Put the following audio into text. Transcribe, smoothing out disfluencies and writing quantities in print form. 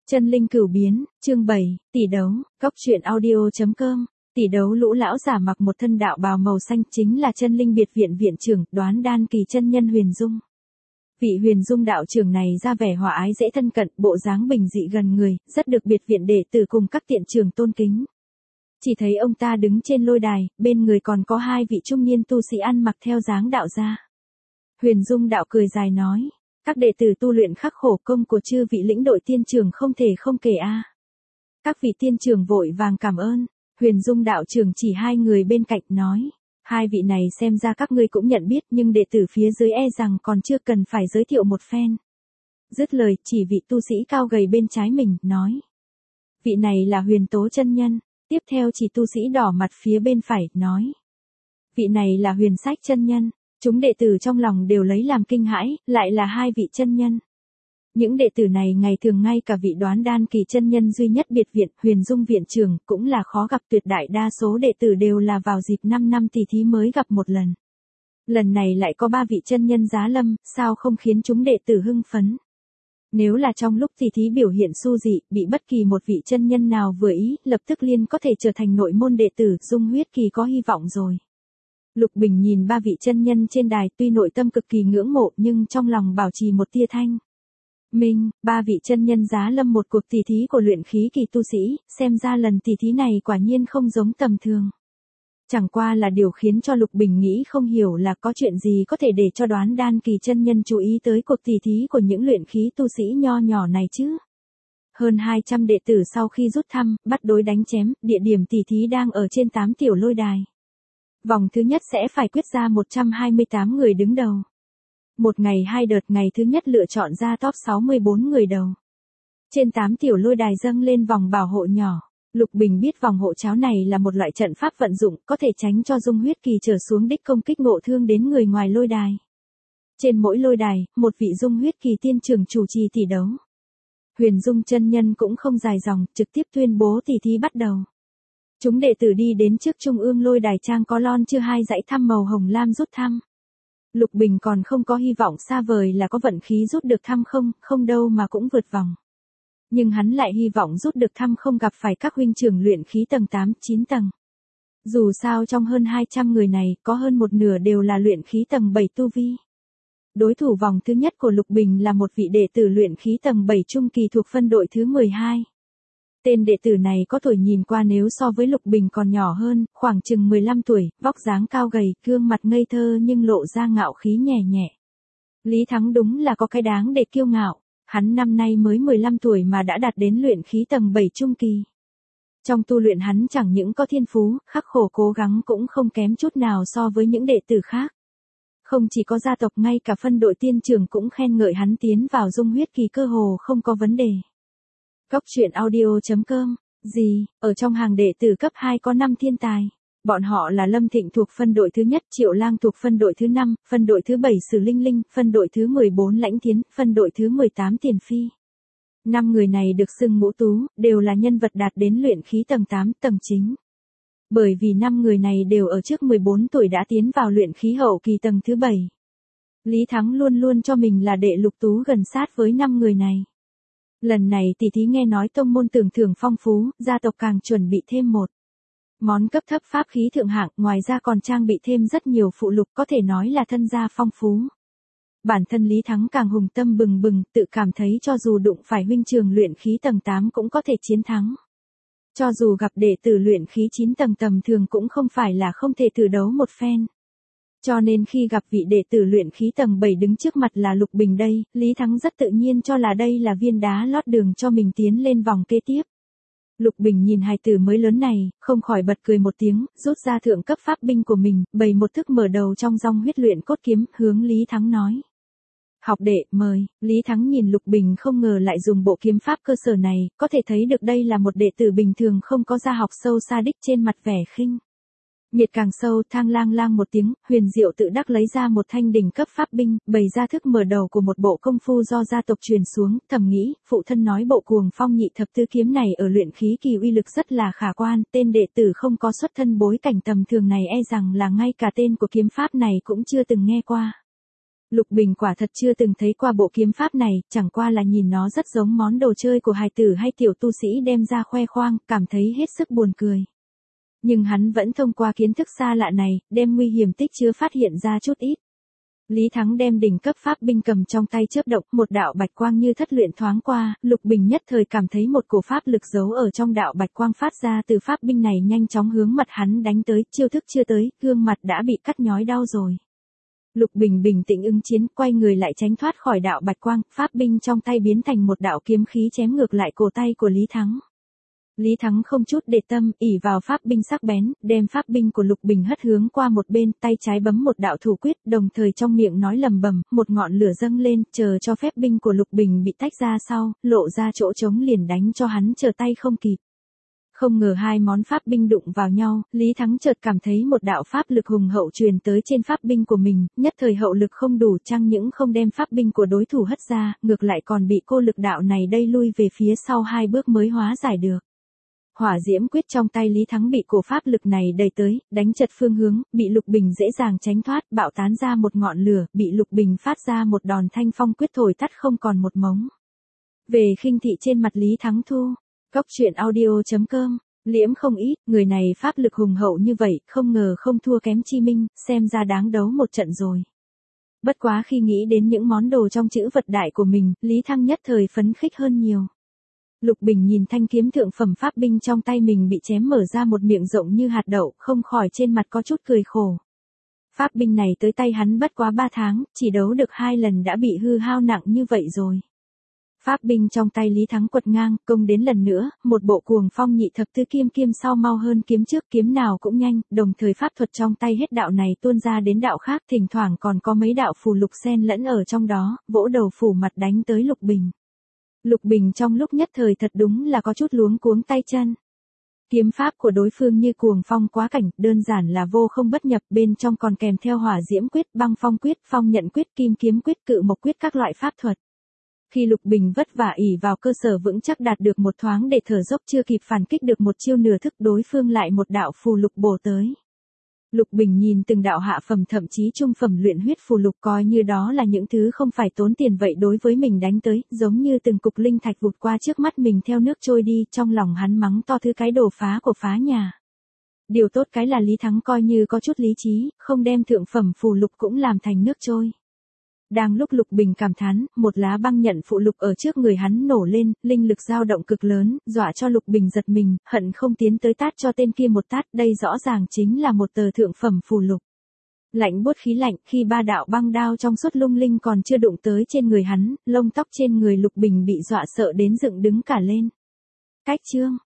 Chân linh cửu biến, chương 7, tỷ đấu, góc truyện audio.com. Tỷ đấu lũ lão giả mặc một thân đạo bào màu xanh chính là chân linh biệt viện viện trưởng, Đoán Đan Kỳ chân nhân Huyền Dung. Vị Huyền Dung đạo trưởng này ra vẻ hòa ái dễ thân cận, bộ dáng bình dị gần người, rất được biệt viện đệ tử cùng các tiện trưởng tôn kính. Chỉ thấy ông ta đứng trên lôi đài, bên người còn có hai vị trung niên tu sĩ ăn mặc theo dáng đạo gia. Huyền Dung đạo cười dài nói: các đệ tử tu luyện khắc khổ, công của chư vị lĩnh đội tiên trưởng không thể không kể a. Các vị tiên trưởng vội vàng cảm ơn. Huyền Dung đạo trưởng chỉ hai người bên cạnh nói: hai vị này xem ra các ngươi cũng nhận biết, nhưng đệ tử phía dưới e rằng còn chưa cần phải giới thiệu một phen. Dứt lời, chỉ vị tu sĩ cao gầy bên trái mình, nói: vị này là Huyền Tố chân nhân. Tiếp theo chỉ tu sĩ đỏ mặt phía bên phải, nói: vị này là Huyền Sách chân nhân. Chúng đệ tử trong lòng đều lấy làm kinh hãi, lại là hai vị chân nhân. Những đệ tử này ngày thường ngay cả vị Đoán Đan Kỳ chân nhân duy nhất biệt viện, Huyền Dung viện trưởng, cũng là khó gặp, tuyệt đại đa số đệ tử đều là vào dịp 5 năm tỷ thí mới gặp một lần. Lần này lại có ba vị chân nhân giá lâm, sao không khiến chúng đệ tử hưng phấn? Nếu là trong lúc tỷ thí biểu hiện su dị, bị bất kỳ một vị chân nhân nào vừa ý, lập tức liền có thể trở thành nội môn đệ tử, Dung Huyết Kỳ có hy vọng rồi. Lục Bình nhìn ba vị chân nhân trên đài, tuy nội tâm cực kỳ ngưỡng mộ nhưng trong lòng bảo trì một tia thanh minh. Ba vị chân nhân giá lâm một cuộc tỷ thí của luyện khí kỳ tu sĩ, xem ra lần tỷ thí này quả nhiên không giống tầm thường. Chẳng qua là điều khiến cho Lục Bình nghĩ không hiểu là có chuyện gì có thể để cho Đoán Đan Kỳ chân nhân chú ý tới cuộc tỷ thí của những luyện khí tu sĩ nho nhỏ này chứ. Hơn 200 đệ tử sau khi rút thăm, bắt đối đánh chém, địa điểm tỷ thí đang ở trên 8 tiểu lôi đài. Vòng thứ nhất sẽ phải quyết ra 128 người đứng đầu. Một ngày hai đợt, ngày thứ nhất lựa chọn ra top 64 người đầu. Trên 8 tiểu lôi đài dâng lên vòng bảo hộ nhỏ. Lục Bình biết vòng hộ cháo này là một loại trận pháp vận dụng, có thể tránh cho Dung Huyết Kỳ trở xuống đích công kích ngộ thương đến người ngoài lôi đài. Trên mỗi lôi đài, một vị Dung Huyết Kỳ tiên trưởng chủ trì tỷ đấu. Huyền Dung chân nhân cũng không dài dòng, trực tiếp tuyên bố tỷ thí bắt đầu. Chúng đệ tử đi đến trước trung ương lôi đài, trang có lon chưa hai dãy thăm màu hồng lam rút thăm. Lục Bình còn không có hy vọng xa vời là có vận khí rút được thăm không đâu mà cũng vượt vòng. Nhưng hắn lại hy vọng rút được thăm không gặp phải các huynh trưởng luyện khí tầng 8, 9 tầng. Dù sao trong hơn 200 người này, có hơn một nửa đều là luyện khí tầng 7 tu vi. Đối thủ vòng thứ nhất của Lục Bình là một vị đệ tử luyện khí tầng 7 trung kỳ thuộc phân đội thứ 12. Tên đệ tử này có tuổi nhìn qua nếu so với Lục Bình còn nhỏ hơn, khoảng chừng 15 tuổi, vóc dáng cao gầy, gương mặt ngây thơ nhưng lộ ra ngạo khí nhẹ nhẹ. Lý Thắng đúng là có cái đáng để kiêu ngạo, hắn năm nay mới 15 tuổi mà đã đạt đến luyện khí tầng 7 trung kỳ. Trong tu luyện hắn chẳng những có thiên phú, khắc khổ cố gắng cũng không kém chút nào so với những đệ tử khác. Không chỉ có gia tộc, ngay cả phân đội tiên trưởng cũng khen ngợi hắn tiến vào Dung Huyết Kỳ cơ hồ không có vấn đề. Góc truyện audio.com. Ở trong hàng đệ tử cấp 2 có 5 thiên tài. Bọn họ là Lâm Thịnh thuộc phân đội thứ nhất, Triệu Lang thuộc phân đội thứ 5, phân đội thứ 7 Sử Linh Linh, phân đội thứ 14 Lãnh Thiến, phân đội thứ 18 Tiền Phi. 5 người này được xưng ngũ tú, đều là nhân vật đạt đến luyện khí tầng 8, tầng chính. Bởi vì 5 người này đều ở trước 14 tuổi đã tiến vào luyện khí hậu kỳ tầng thứ 7. Lý Thắng luôn luôn cho mình là đệ lục tú gần sát với 5 người này. Lần này tỷ thí nghe nói tông môn tưởng thưởng phong phú, gia tộc càng chuẩn bị thêm một món cấp thấp pháp khí thượng hạng, ngoài ra còn trang bị thêm rất nhiều phụ lục, có thể nói là thân gia phong phú. Bản thân Lý Thắng càng hùng tâm bừng bừng, tự cảm thấy cho dù đụng phải huynh trường luyện khí tầng 8 cũng có thể chiến thắng. Cho dù gặp đệ tử luyện khí 9 tầng tầm thường cũng không phải là không thể thử đấu một phen. Cho nên khi gặp vị đệ tử luyện khí tầng 7 đứng trước mặt là Lục Bình đây, Lý Thắng rất tự nhiên cho là đây là viên đá lót đường cho mình tiến lên vòng kế tiếp. Lục Bình nhìn hài tử mới lớn này, không khỏi bật cười một tiếng, rút ra thượng cấp pháp binh của mình, bày một thức mở đầu trong dòng huyết luyện cốt kiếm, hướng Lý Thắng nói: học đệ, mời. Lý Thắng nhìn Lục Bình không ngờ lại dùng bộ kiếm pháp cơ sở này, có thể thấy được đây là một đệ tử bình thường không có gia học sâu xa đích, trên mặt vẻ khinh miệt càng sâu. Thang lang lang một tiếng, Huyền Diệu tự đắc lấy ra một thanh đỉnh cấp pháp binh, bày ra thức mở đầu của một bộ công phu do gia tộc truyền xuống, thầm nghĩ, phụ thân nói bộ Cuồng Phong Nhị Thập Tứ kiếm này ở luyện khí kỳ uy lực rất là khả quan, tên đệ tử không có xuất thân bối cảnh tầm thường này e rằng là ngay cả tên của kiếm pháp này cũng chưa từng nghe qua. Lục Bình quả thật chưa từng thấy qua bộ kiếm pháp này, chẳng qua là nhìn nó rất giống món đồ chơi của hài tử hay tiểu tu sĩ đem ra khoe khoang, cảm thấy hết sức buồn cười. Nhưng hắn vẫn thông qua kiến thức xa lạ này, đem nguy hiểm tích chứa phát hiện ra chút ít. Lý Thắng đem đỉnh cấp pháp binh cầm trong tay chớp động, một đạo bạch quang như thất luyện thoáng qua, Lục Bình nhất thời cảm thấy một cổ pháp lực giấu ở trong đạo bạch quang phát ra từ pháp binh này nhanh chóng hướng mặt hắn đánh tới, chiêu thức chưa tới, gương mặt đã bị cắt nhói đau rồi. Lục Bình bình tĩnh ứng chiến, quay người lại tránh thoát khỏi đạo bạch quang, pháp binh trong tay biến thành một đạo kiếm khí chém ngược lại cổ tay của Lý Thắng. Lý Thắng không chút để tâm, ỷ vào pháp binh sắc bén, đem pháp binh của Lục Bình hất hướng qua một bên, tay trái bấm một đạo thủ quyết, đồng thời trong miệng nói lầm bầm, một ngọn lửa dâng lên, chờ cho phép binh của Lục Bình bị tách ra sau, lộ ra chỗ trống liền đánh cho hắn trở tay không kịp. Không ngờ hai món pháp binh đụng vào nhau, Lý Thắng chợt cảm thấy một đạo pháp lực hùng hậu truyền tới trên pháp binh của mình, nhất thời hậu lực không đủ, chẳng những không đem pháp binh của đối thủ hất ra, ngược lại còn bị cô lực đạo này đẩy lui về phía sau 2 bước mới hóa giải được. Hỏa diễm quyết trong tay Lý Thắng bị cổ pháp lực này đẩy tới, đánh chật phương hướng, bị Lục Bình dễ dàng tránh thoát, bạo tán ra một ngọn lửa, bị Lục Bình phát ra một đòn thanh phong quyết thổi tắt không còn một mống. Về khinh thị trên mặt Lý Thắng thu. Cóc truyện audio.com, liễm không ít, người này pháp lực hùng hậu như vậy, không ngờ không thua kém Chi Minh, xem ra đáng đấu một trận rồi. Bất quá khi nghĩ đến những món đồ trong chữ vật đại của mình, Lý Thắng nhất thời phấn khích hơn nhiều. Lục Bình nhìn thanh kiếm thượng phẩm pháp binh trong tay mình bị chém mở ra một miệng rộng như hạt đậu, không khỏi trên mặt có chút cười khổ. Pháp binh này tới tay hắn bất quá 3 tháng, chỉ đấu được 2 lần đã bị hư hao nặng như vậy rồi. Pháp binh trong tay Lý Thắng quật ngang, công đến lần nữa, một bộ cuồng phong nhị thập tứ kiếm kiếm sau mau hơn kiếm trước, kiếm nào cũng nhanh, đồng thời pháp thuật trong tay hết đạo này tuôn ra đến đạo khác, thỉnh thoảng còn có mấy đạo phù lục xen lẫn ở trong đó, vỗ đầu phủ mặt đánh tới Lục Bình. Lục Bình trong lúc nhất thời thật đúng là có chút luống cuống tay chân. Kiếm pháp của đối phương như cuồng phong quá cảnh, đơn giản là vô không bất nhập, bên trong còn kèm theo hỏa diễm quyết, băng phong quyết, phong nhận quyết, kim kiếm quyết, cự mộc quyết các loại pháp thuật. Khi Lục Bình vất vả ỷ vào cơ sở vững chắc đạt được một thoáng để thở dốc chưa kịp phản kích được một chiêu nửa thức, đối phương lại một đạo phù lục bổ tới. Lục Bình nhìn từng đạo hạ phẩm thậm chí trung phẩm luyện huyết phù lục coi như đó là những thứ không phải tốn tiền vậy đối với mình đánh tới, giống như từng cục linh thạch vụt qua trước mắt mình theo nước trôi đi, trong lòng hắn mắng to thứ cái đồ phá của phá nhà. Điều tốt cái là Lý Thắng coi như có chút lý trí, không đem thượng phẩm phù lục cũng làm thành nước trôi. Đang lúc Lục Bình cảm thán, một lá băng nhận phụ lục ở trước người hắn nổ lên, linh lực dao động cực lớn, dọa cho Lục Bình giật mình, hận không tiến tới tát cho tên kia một tát, đây rõ ràng chính là một tờ thượng phẩm phù lục. Lạnh buốt khí lạnh, khi 3 đạo băng đao trong suốt lung linh còn chưa đụng tới trên người hắn, lông tóc trên người Lục Bình bị dọa sợ đến dựng đứng cả lên. Cách chương